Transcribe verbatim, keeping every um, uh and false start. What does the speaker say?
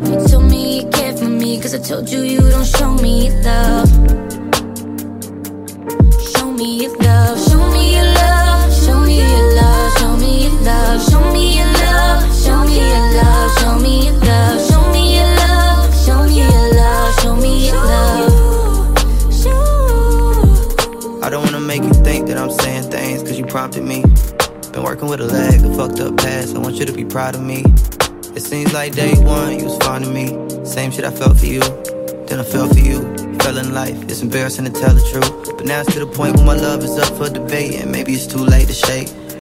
You told me you cared for me, cause I told you you don't show me love. Show me your love, show me your love, show me your love, show me your love, show me your love, show me your love, show me your love, show me your love, show me your love, show me your love. I don't wanna make you think that I'm saying things cause you prompted me. Been working with a leg, a fucked up past, I want you to be proud of me. It seems like day one, you was fond of me. Same shit I felt for you, then I fell for you. Fell in life, it's embarrassing to tell the truth, but now it's to the point where my love is up for debate, and maybe it's too late to shake.